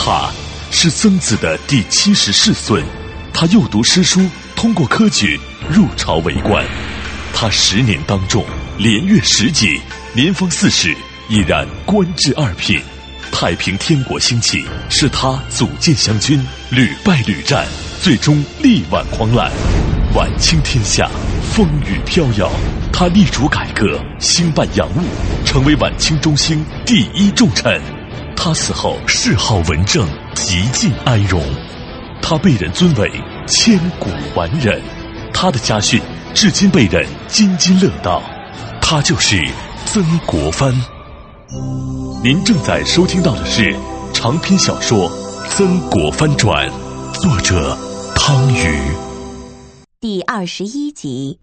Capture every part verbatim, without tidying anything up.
他是曾子的第七十世孙，他幼读诗书，通过科举入朝为官。他十年当中连阅十级，年方四十已然官至二品。太平天国兴起，是他组建湘军，屡败屡战，最终力挽狂澜。晚清天下风雨飘摇，他力主改革，兴办洋务，成为晚清中兴第一重臣。他死后谥号文正，极尽哀荣。他被人尊为千古完人，他的家训至今被人津津乐道。他就是曾国藩。您正在收听到的是长篇小说《曾国藩传》，作者汤瑜， 第二十一集。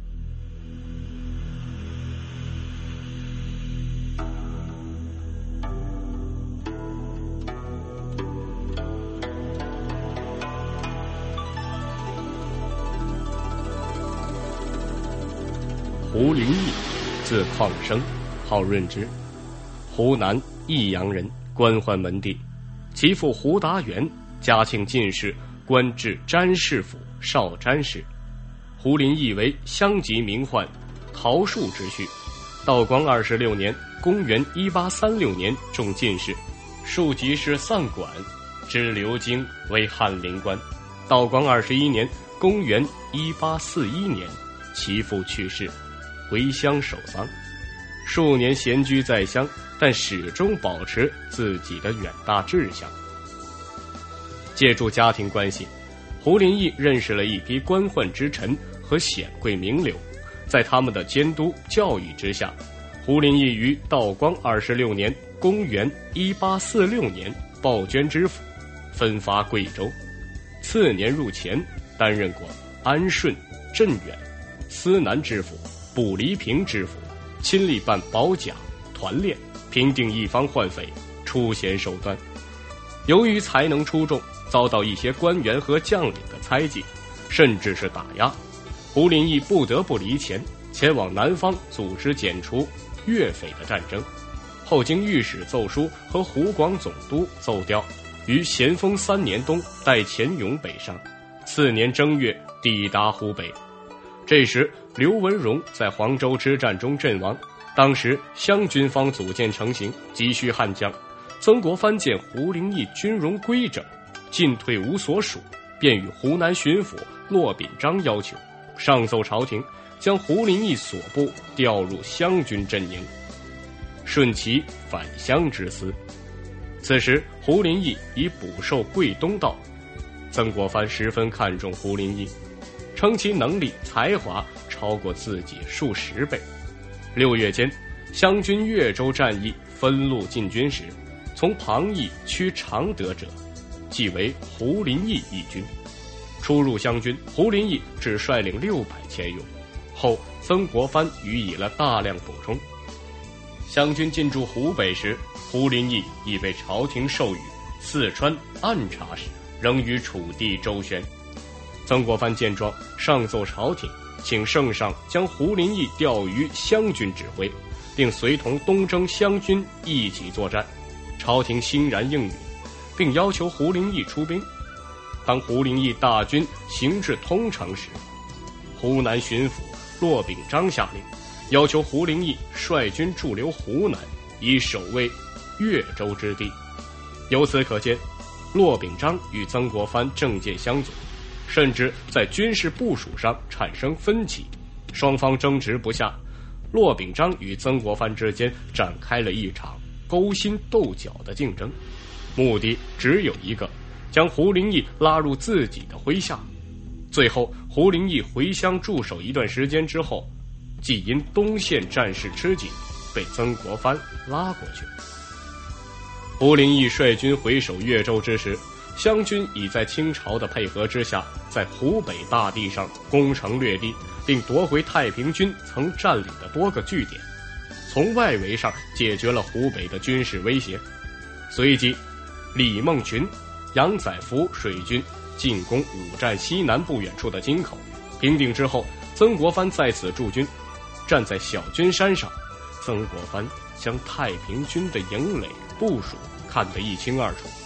胡林翼，字旷生，号润之，湖南益阳人，官宦门第。其父胡达元，嘉庆进士，官至詹事府少詹事。胡林翼为乡籍名宦陶树之婿。道光二十六年，公元一八三六年中进士，庶吉士散馆，知流经为翰林官。道光二十一年，公元一八四一年，其父去世，回乡守丧。数年闲居在乡，但始终保持自己的远大志向。借助家庭关系，胡林翼认识了一批官宦之臣和显贵名流，在他们的监督教育之下，胡林翼于道光二十六年（公元一八四六年）报捐知府，分发贵州。次年入前，担任过安顺、镇远、思南知府、卜黎平知府，亲力办保甲、团练，平定一方悍匪，出险手段。由于才能出众，遭到一些官员和将领的猜忌，甚至是打压。胡林翼不得不离前，前往南方组织剪除粤匪的战争。后经御史奏书和湖广总督奏调，于咸丰三年冬带钱勇北上，次年正月抵达湖北。这时刘文荣在黄州之战中阵亡，当时湘军方组建成型，急需悍将。曾国藩见胡林翼军容规整，进退无所属，便与湖南巡抚骆秉章要求，上奏朝廷，将胡林翼所部调入湘军阵营，顺其返乡之思。此时胡林翼已补授桂东道，曾国藩十分看重胡林翼，称其能力才华超过自己数十倍。六月间，湘军越州战役分路进军时，从庞邑趋常德者，即为胡林翼一军。初入湘军，胡林翼只率领六百钱勇，后曾国藩予以了大量补充。湘军进驻湖北时，胡林翼已被朝廷授予四川按察使，仍于楚地周旋。曾国藩见状，上奏朝廷，请圣上将胡林翼调于湘军指挥，并随同东征湘军一起作战。朝廷欣然应允，并要求胡林翼出兵。当胡林翼大军行至通城时，湖南巡抚骆秉章下令，要求胡林翼率军驻留湖南，以守卫越州之地。由此可见，骆秉章与曾国藩政见相左，甚至在军事部署上产生分歧，双方争执不下。骆秉章与曾国藩之间展开了一场勾心斗角的竞争，目的只有一个，将胡林翼拉入自己的麾下。最后胡林翼回乡驻守一段时间之后，即因东线战事吃紧，被曾国藩拉过去。胡林翼率军回守越州之时，湘军已在清朝的配合之下，在湖北大地上攻城略地，并夺回太平军曾占领的多个据点，从外围上解决了湖北的军事威胁。随即李梦群、杨载福水军进攻五站西南不远处的金口，平定之后，曾国藩在此驻军，站在小君山上，曾国藩将太平军的营垒部署看得一清二楚。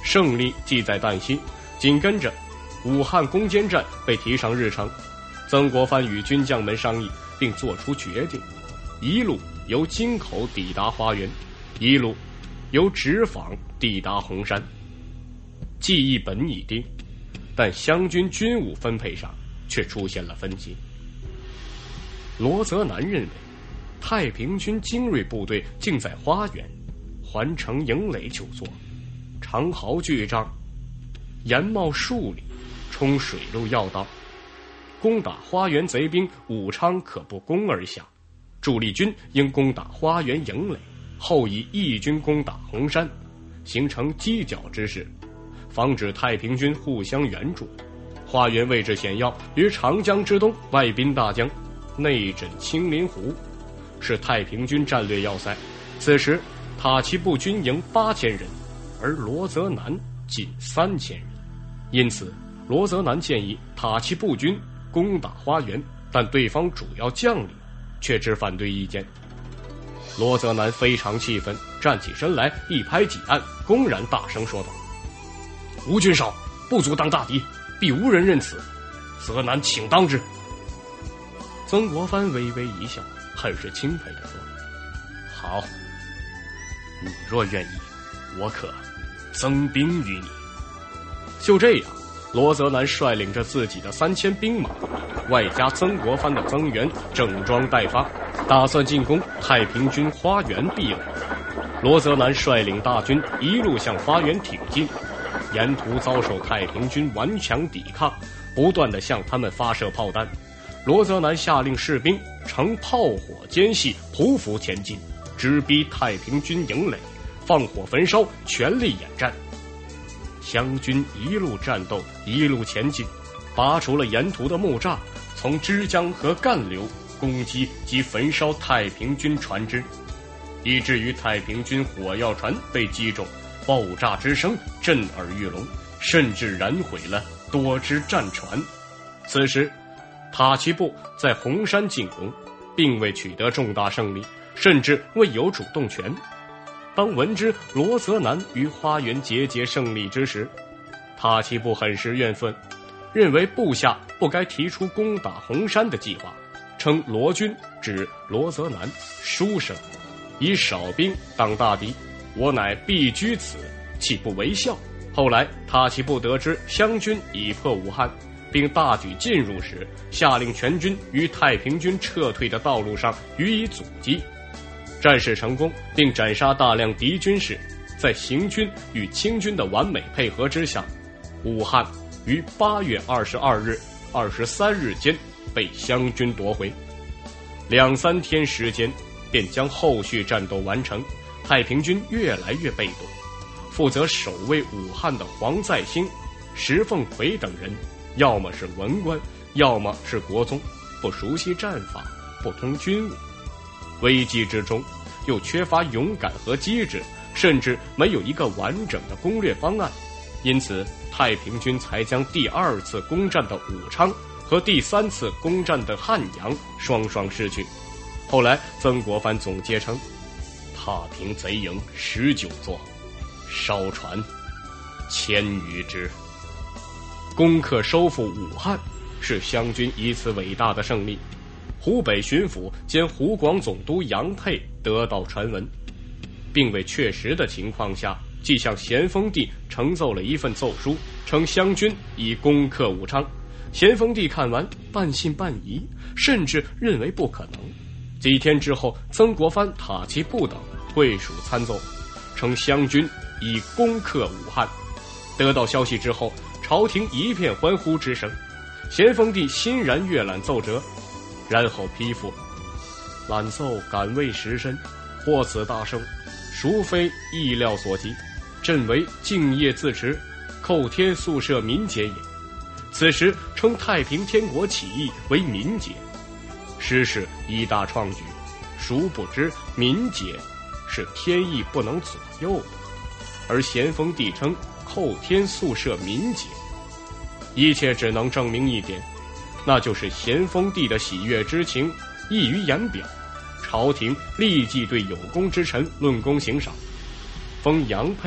胜利近在旦夕。紧跟着，武汉攻坚战被提上日程。曾国藩与军将们商议，并作出决定：一路由京口抵达花园，一路由直坊抵达洪山。计议本已定，但湘军军务分配上却出现了分歧。罗泽南认为，太平军精锐部队竟在花园环城营垒久坐，长壕巨张，沿冒数里，冲水路要道，攻打花园贼兵武昌可不攻而下。主力军应攻打花园营垒，后以义军攻打洪山，形成犄角之势，防止太平军互相援助。花园位置险要，于长江之东，外滨大江，内枕青林湖，是太平军战略要塞。此时塔奇布军营八千人，而罗泽南仅三千人，因此罗泽南建议塔奇布军攻打花园，但对方主要将领却持反对意见。罗泽南非常气愤，站起身来，一拍几案，公然大声说道：“吴军少，不足当大敌，必无人认此，泽南请当之。”曾国藩微微一笑，很是钦佩地说：“好，你若愿意，我可增兵于你。”就这样，罗泽南率领着自己的三千兵马，外加曾国藩的增援，整装待发，打算进攻太平军花园壁垒。罗泽南率领大军一路向花园挺进，沿途遭受太平军顽强抵抗，不断地向他们发射炮弹。罗泽南下令士兵乘炮火间隙匍匐前进，直逼太平军营垒，放火焚烧，全力演战。湘军一路战斗，一路前进，拔除了沿途的木栅，从枝江和干流攻击及焚烧太平军船只，以至于太平军火药船被击中，爆炸之声震耳欲聋，甚至燃毁了多只战船。此时塔奇布在洪山进攻，并未取得重大胜利，甚至未有主动权。当闻知罗泽南于花园节节胜利之时，塔奇布很是怨愤，认为部下不该提出攻打洪山的计划，称罗军指罗泽南书生，以少兵当大敌，我乃必居此，岂不为笑？后来塔奇布得知湘军已破武汉，并大举进入时，下令全军于太平军撤退的道路上予以阻击。战事成功，并斩杀大量敌军时，在行军与清军的完美配合之下，武汉于八月二十二日、二十三日间被湘军夺回。两三天时间，便将后续战斗完成。太平军越来越被动，负责守卫武汉的黄再兴、石凤奎等人，要么是文官，要么是国宗，不熟悉战法，不通军务。危机之中，又缺乏勇敢和机智，甚至没有一个完整的攻略方案，因此太平军才将第二次攻占的武昌和第三次攻占的汉阳双双失去。后来曾国藩总结称：踏平贼营十九座，烧船千余只。攻克收复武汉是湘军一次伟大的胜利。湖北巡抚兼湖广总督杨沛得到传闻，并未确实的情况下，即向咸丰帝呈奏了一份奏书，称湘军已攻克武昌。咸丰帝看完，半信半疑，甚至认为不可能。几天之后，曾国藩、塔奇布等会属参奏，称湘军已攻克武汉。得到消息之后，朝廷一片欢呼之声。咸丰帝欣然阅览奏折，然后批复：览奏感味实深，获此大胜，孰非意料所及，朕为敬业自持，叩天肃赦民节也。此时称太平天国起义为民节，实是一大创举。殊不知民节是天意不能左右的，而咸丰帝称叩天肃赦民节，一切只能证明一点，那就是咸丰帝的喜悦之情溢于言表。朝廷立即对有功之臣论功行赏，封杨沛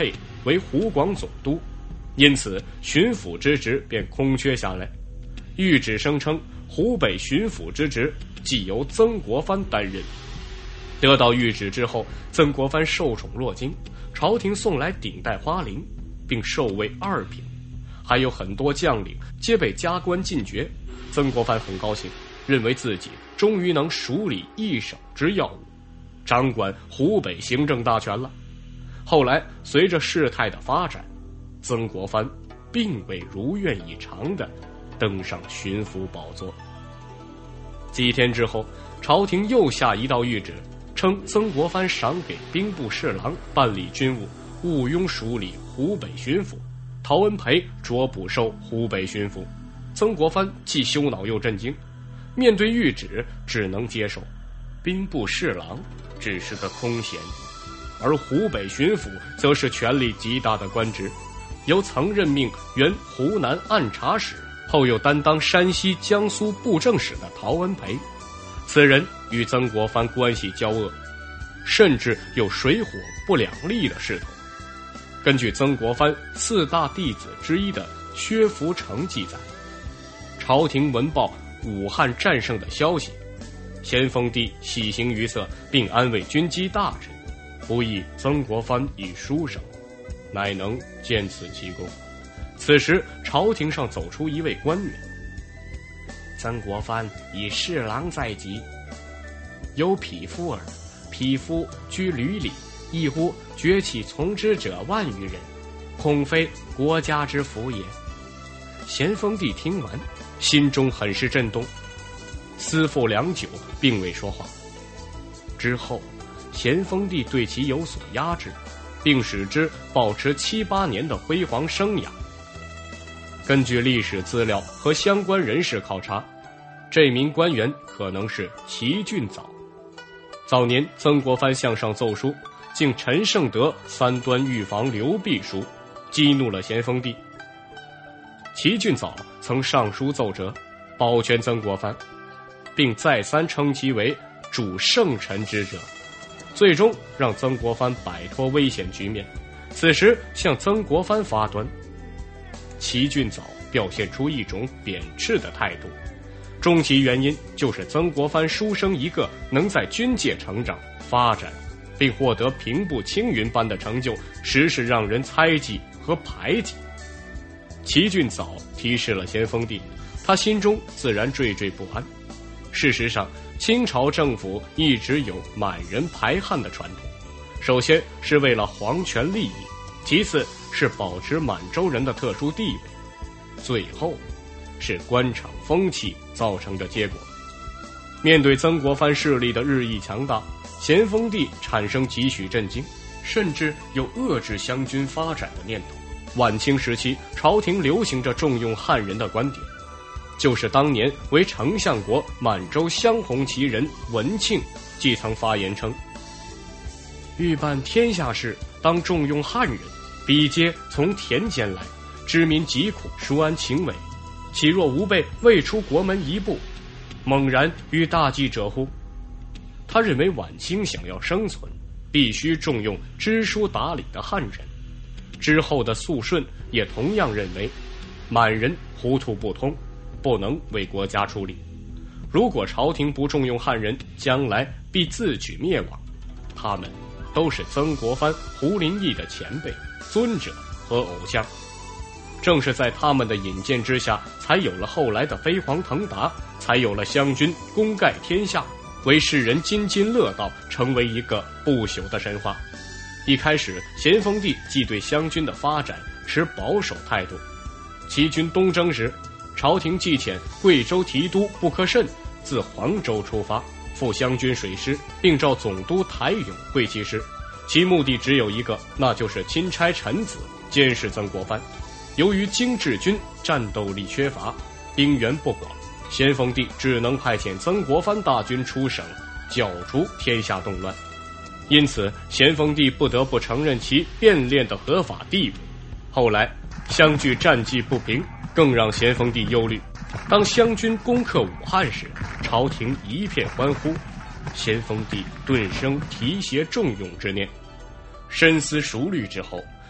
为湖广总督，因此巡抚之职便空缺下来。谕旨声称湖北巡抚之职即由曾国藩担任。得到谕旨之后，曾国藩受宠若惊，朝廷送来顶戴花翎，并授为二品，还有很多将领皆被加官进爵。曾国藩很高兴，认为自己终于能署理一手之要务，掌管湖北行政大权了。后来随着事态的发展，曾国藩并未如愿以偿地登上巡抚宝座。几天之后，朝廷又下一道谕旨，称曾国藩赏给兵部侍郎办理军务，毋庸署理湖北巡抚，陶恩培着补授湖北巡抚。曾国藩既羞恼又震惊，面对谕旨只能接受。兵部侍郎只是个空衔，而湖北巡抚则是权力极大的官职，由曾任命原湖南按察使，后又担当山西、江苏布政使的陶恩培。此人与曾国藩关系交恶，甚至有水火不两立的势头。根据曾国藩四大弟子之一的薛福成记载，朝廷闻报武汉战胜的消息，咸丰帝喜形于色，并安慰军机大臣，不意曾国藩以书生，乃能见此奇功。此时朝廷上走出一位官员，曾国藩以侍郎在即，有匹夫耳，匹夫居闾里，一乎崛起从之者万余人，恐非国家之福也。咸丰帝听完，心中很是震动，思妇良久，并未说话。之后咸丰帝对其有所压制，并使之保持七八年的辉煌生涯。根据历史资料和相关人士考察，这名官员可能是齐俊藻。早年曾国藩向上奏书，竟陈胜德三端预防刘弼书，激怒了咸丰帝。齐俊藻曾上书奏折，保全曾国藩，并再三称其为主圣臣之者，最终让曾国藩摆脱危险局面。此时向曾国藩发端，齐俊藻表现出一种贬斥的态度，终其原因就是曾国藩书生一个能在军界成长发展，并获得平步青云般的成就，实是让人猜忌和排挤。齐俊藻提示了咸丰帝，他心中自然惴惴不安。事实上，清朝政府一直有满人排汉的传统，首先是为了皇权利益，其次是保持满洲人的特殊地位，最后是官场风气造成的结果。面对曾国藩势力的日益强大，咸丰帝产生几许震惊，甚至有遏制湘军发展的念头。晚清时期，朝廷流行着重用汉人的观点，就是当年为丞相国满洲镶红旗人文庆既曾发言称，欲办天下事，当重用汉人，彼皆从田间来，知民疾苦，孰安情为？岂若吾辈未出国门一步，猛然于大计者乎？他认为晚清想要生存，必须重用知书达理的汉人。之后的肃顺也同样认为，满人糊涂不通，不能为国家出力。如果朝廷不重用汉人，将来必自取灭亡。他们都是曾国藩、胡林翼的前辈、尊者和偶像。正是在他们的引荐之下，才有了后来的飞黄腾达，才有了湘军功盖天下，为世人津津乐道，成为一个不朽的神话。一开始，咸丰帝既对湘军的发展持保守态度。齐军东征时，朝廷既遣贵州提督布克慎自黄州出发，赴湘军水师，并召总督台永会其师，其目的只有一个，那就是钦差臣子监视曾国藩。由于精制军战斗力缺乏，兵源不广，咸丰帝只能派遣曾国藩大军出省，剿除天下动乱。因此咸丰帝不得不承认其变练的合法地位。后来湘剧战绩不平，更让咸丰帝忧虑。当湘军攻克武汉时，朝廷一片欢呼，咸丰帝顿生提携重用之念。深思熟虑之后，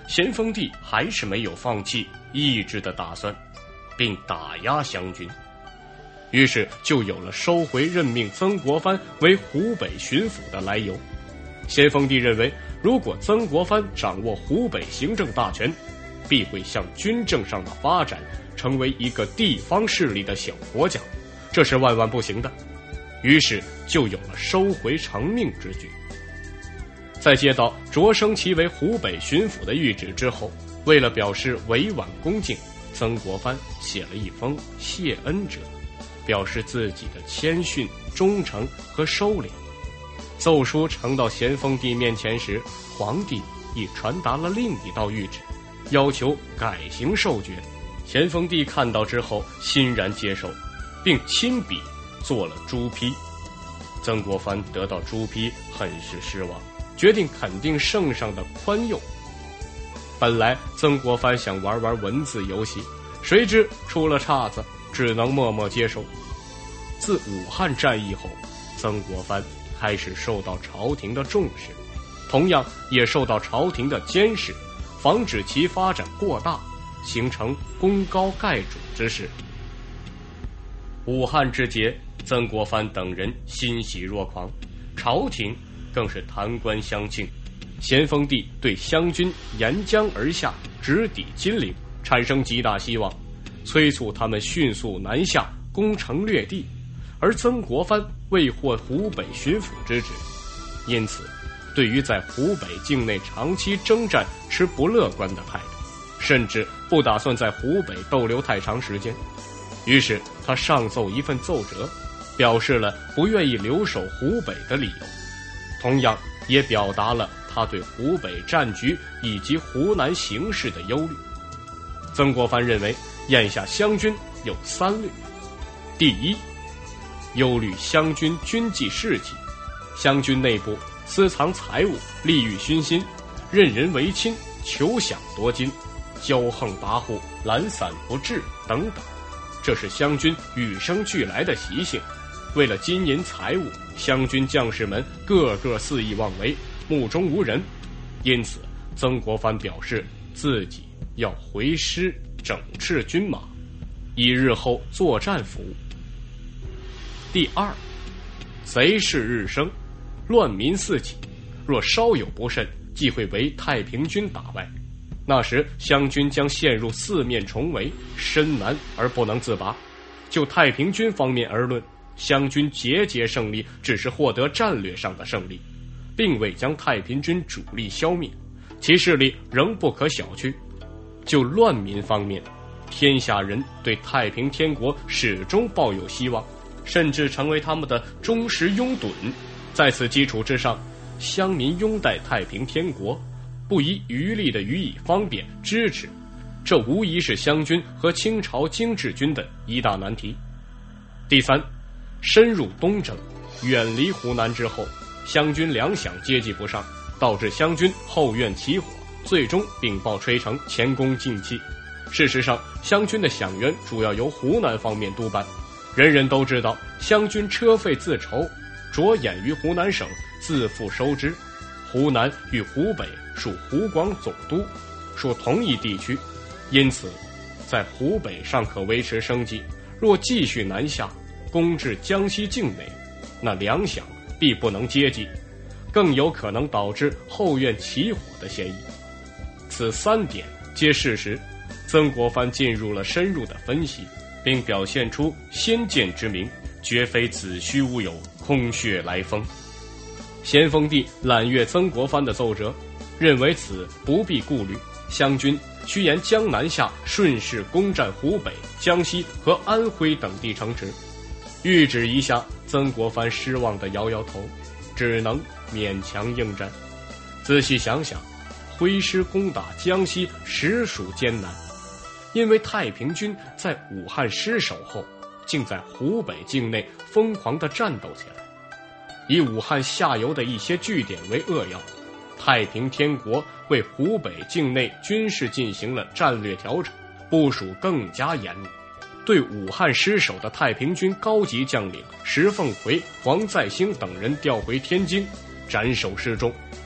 咸丰帝还是没有放弃抑制的打算，并打压湘军，于是就有了收回任命曾国藩为湖北巡抚的来由。咸丰帝认为，如果曾国藩掌握湖北行政大权，必会向军政上的发展成为一个地方势力的小国家，这是万万不行的。于是就有了收回成命之举。在接到擢升其为湖北巡抚的谕旨之后，为了表示委婉恭敬，曾国藩写了一封谢恩折，表示自己的谦逊、忠诚和收敛。奏书呈到咸丰帝面前时，皇帝已传达了另一道谕旨，要求改行授决。咸丰帝看到之后欣然接受，并亲笔做了朱批。曾国藩得到朱批很是失望，决定肯定圣上的宽宥。本来曾国藩想玩玩文字游戏，谁知出了岔子，只能默默接受。自武汉战役后，曾国藩开始受到朝廷的重视，同样也受到朝廷的监视，防止其发展过大，形成功高盖主之势。武汉之捷，曾国藩等人欣喜若狂，朝廷更是弹冠相庆。咸丰帝对湘军沿江而下，直抵金陵，产生极大希望，催促他们迅速南下，攻城略地。而曾国藩未获湖北巡抚之职，因此对于在湖北境内长期征战持不乐观的态度，甚至不打算在湖北逗留太长时间。于是他上奏一份奏折，表示了不愿意留守湖北的理由，同样也表达了他对湖北战局以及湖南形势的忧虑。曾国藩认为，眼下湘军有三虑：第一，忧虑湘军军纪士气，湘军内部私藏财物，利欲熏心，任人唯亲，求饷夺金，骄横跋扈，懒散不治等等，这是湘军与生俱来的习性。为了金银财物，湘军将士们个个肆意妄为，目中无人。因此曾国藩表示自己要回师整治军马，以日后作战服务。第二，贼势日生，乱民四起，若稍有不慎，即会为太平军打败，那时湘军将陷入四面重围，深难而不能自拔。就太平军方面而论，湘军节节胜利只是获得战略上的胜利，并未将太平军主力消灭，其势力仍不可小觑。就乱民方面，天下人对太平天国始终抱有希望，甚至成为他们的忠实拥趸。在此基础之上，乡民拥戴太平天国，不遗余力地予以方便支持，这无疑是湘军和清朝精制军的一大难题。第三，深入东征，远离湖南之后，湘军粮饷接济不上，导致湘军后院起火，最终禀报吹城，前功尽弃。事实上，湘军的饷源主要由湖南方面督办，人人都知道湘军车费自筹，着眼于湖南省，自负收支。湖南与湖北属湖广总督，属同一地区，因此在湖北尚可维持生计，若继续南下攻至江西境内，那粮饷必不能接济，更有可能导致后院起火的嫌疑。此三点皆事实，曾国藩进入了深入的分析，并表现出先见之明，绝非子虚乌有，空穴来风。咸丰帝揽阅曾国藩的奏折，认为此不必顾虑，湘军需沿江南下，顺势攻占湖北、江西和安徽等地城池。谕旨一下，曾国藩失望地摇摇头，只能勉强应战。仔细想想，挥师攻打江西实属艰难，因为太平军在武汉失守后，竟在湖北境内疯狂地战斗起来。以武汉下游的一些据点为扼要，太平天国为湖北境内军事进行了战略调整，部署更加严密，对武汉失守的太平军高级将领石凤奎、黄再兴等人调回天津，斩首示众。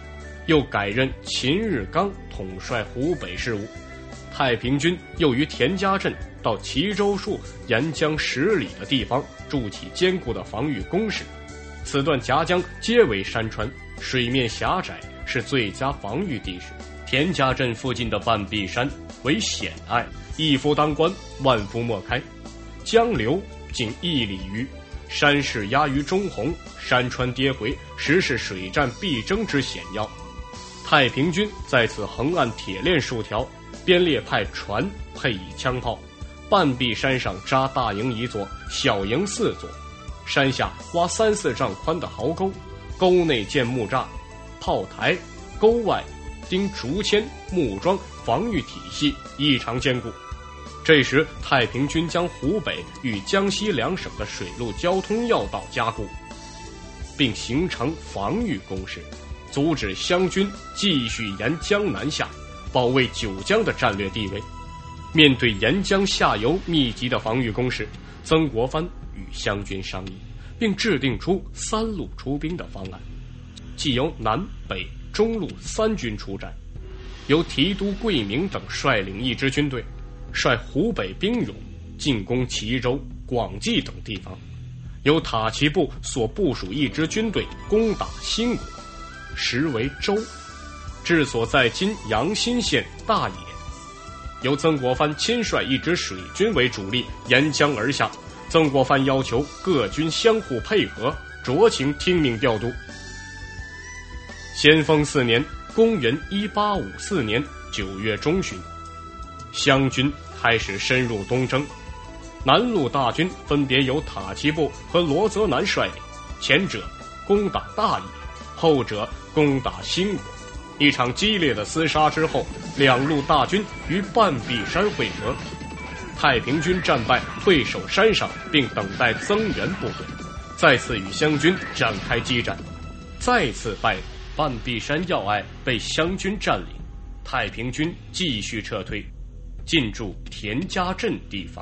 又改任秦日纲统帅湖北事务。太平军又于田家镇到齐州戍沿江十里的地方筑起坚固的防御工事。此段夹江皆为山川，水面狭窄，是最佳防御地势。田家镇附近的半壁山为险隘，一夫当关，万夫莫开。江流仅一里余，山势压于中洪，山川跌回，实是水战必争之险要。太平军在此横按铁链数条，编列派船配以枪炮，半壁山上扎大营一座，小营四座，山下挖三四丈宽的壕沟，沟内建木栅、炮台，沟外钉竹签、木桩，防御体系异常坚固。这时太平军将湖北与江西两省的水陆交通要道加固，并形成防御工事，阻止湘军继续沿江南下，保卫九江的战略地位。面对沿江下游密集的防御工事，曾国藩与湘军商议，并制定出三路出兵的方案，即由南北中路三军出战，由提督桂明等率领一支军队，率湖北兵勇进攻齐州、广济等地方，由塔奇部所部署一支军队攻打兴国，实为州，治所在今阳新县大冶。由曾国藩亲率一支水军为主力沿江而下，曾国藩要求各军相互配合，酌情听命调度。咸丰四年，公元一八五四年九月中旬，湘军开始深入东征。南路大军分别由塔奇部和罗泽南率领，前者攻打大冶，后者攻打兴国。一场激烈的厮杀之后，两路大军于半壁山会合，太平军战败，退守山上，并等待增援部队，再次与湘军展开激战，再次败北，半壁山要隘被湘军占领，太平军继续撤退，进驻田家镇地方。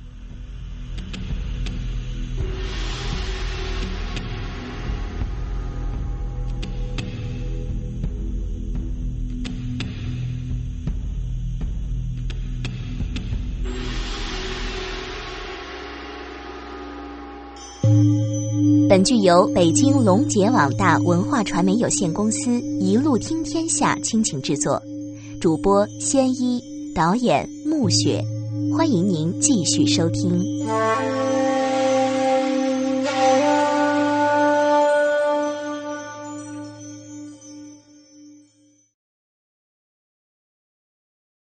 本剧由北京龙杰网大文化传媒有限公司一路听天下倾情制作，主播仙一，导演暮雪，欢迎您继续收听。